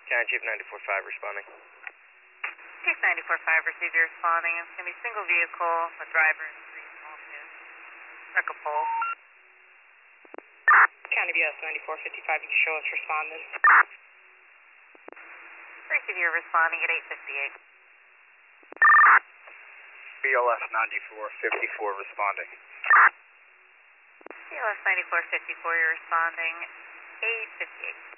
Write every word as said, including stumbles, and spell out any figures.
County Chief ninety-four five responding. Chief ninety-four five, receive your responding. It's going to be single vehicle with driver and three small kids. Struck a pole. County B S ninety-four fifty-five, you can show us responding. Receive your responding at eight fifty-eight. B L S ninety-four fifty-four responding. B L S ninety-four fifty-four, you're responding eight fifty-eight.